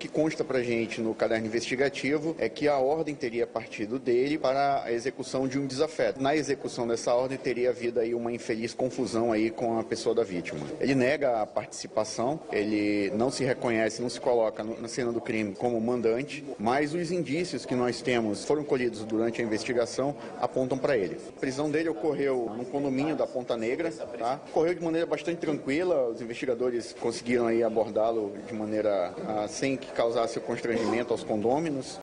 que consta pra gente no caderno investigativo é que a ordem teria partido dele para a execução de um desafeto. Na execução dessa ordem teria havido aí uma infeliz confusão aí com a pessoa da vítima. Ele nega a participação, ele não se reconhece, não se coloca na cena do crime como mandante, mas os indícios que nós temos foram colhidos durante a investigação apontam para ele. A prisão dele ocorreu no condomínio da Ponta Negra, tá? Ocorreu de maneira bastante tranquila, os investigadores conseguiram aí abordá-lo de maneira sem que causasse constrangimento aos condôminos.